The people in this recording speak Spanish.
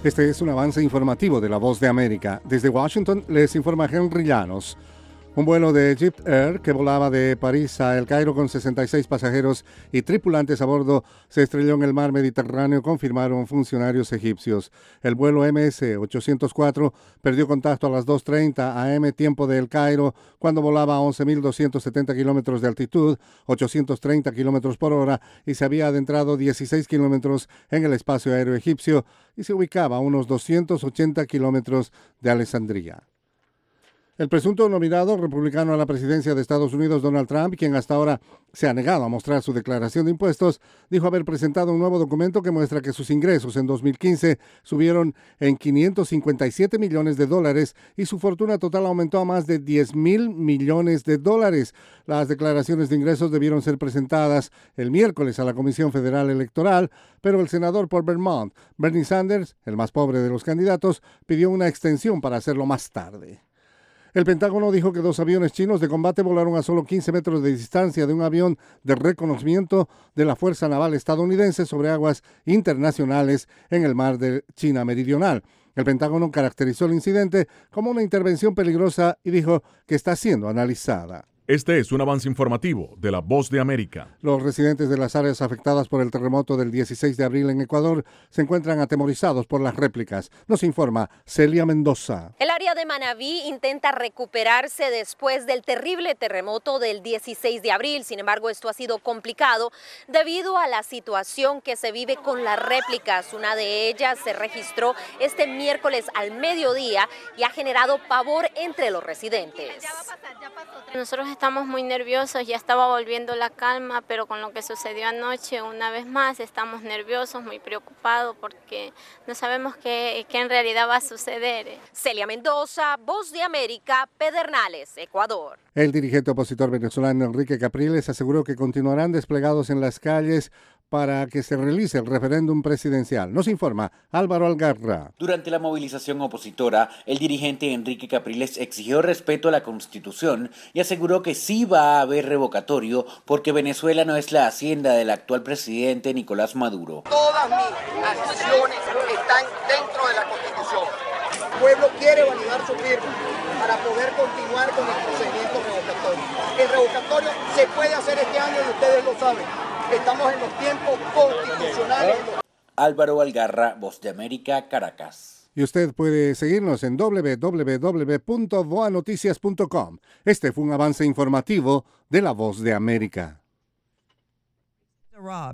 Este es un avance informativo de La Voz de América. Desde Washington les informa Henry Llanos. Un vuelo de Egypt Air que volaba de París a El Cairo con 66 pasajeros y tripulantes a bordo se estrelló en el mar Mediterráneo, confirmaron funcionarios egipcios. El vuelo MS-804 perdió contacto a las 2:30 am tiempo de El Cairo cuando volaba a 11.270 kilómetros de altitud, 830 kilómetros por hora, y se había adentrado 16 kilómetros en el espacio aéreo egipcio y se ubicaba a unos 280 kilómetros de Alejandría. El presunto nominado republicano a la presidencia de Estados Unidos, Donald Trump, quien hasta ahora se ha negado a mostrar su declaración de impuestos, dijo haber presentado un nuevo documento que muestra que sus ingresos en 2015 subieron en $557 millones y su fortuna total aumentó a más de $10,000 millones. Las declaraciones de ingresos debieron ser presentadas el miércoles a la Comisión Federal Electoral, pero el senador por Vermont, Bernie Sanders, el más pobre de los candidatos, pidió una extensión para hacerlo más tarde. El Pentágono dijo que 2 aviones chinos de combate volaron a solo 15 metros de distancia de un avión de reconocimiento de la Fuerza Naval estadounidense sobre aguas internacionales en el mar de China Meridional. El Pentágono caracterizó el incidente como una intervención peligrosa y dijo que está siendo analizada. Este es un avance informativo de La Voz de América. Los residentes de las áreas afectadas por el terremoto del 16 de abril en Ecuador se encuentran atemorizados por las réplicas. Nos informa Celia Mendoza. El área de Manabí intenta recuperarse después del terrible terremoto del 16 de abril. Sin embargo, esto ha sido complicado debido a la situación que se vive con las réplicas. Una de ellas se registró este miércoles al mediodía y ha generado pavor entre los residentes. Nosotros estamos muy nerviosos, ya estaba volviendo la calma, pero con lo que sucedió anoche, una vez más, estamos nerviosos, muy preocupados, porque no sabemos qué en realidad va a suceder. Celia Mendoza, Voz de América, Pedernales, Ecuador. El dirigente opositor venezolano Enrique Capriles aseguró que continuarán desplegados en las calles para que se realice el referéndum presidencial. Nos informa Álvaro Algarra. Durante la movilización opositora, el dirigente Enrique Capriles exigió respeto a la Constitución y aseguró que sí va a haber revocatorio porque Venezuela no es la hacienda del actual presidente Nicolás Maduro. Todas mis acciones están dentro de la Constitución. El pueblo quiere validar su firma para poder continuar con el procedimiento revocatorio. El revocatorio se puede hacer este año y ustedes lo saben. Estamos en los tiempos constitucionales. Álvaro Algarra, Voz de América, Caracas. Y usted puede seguirnos en www.voanoticias.com. Este fue un avance informativo de La Voz de América.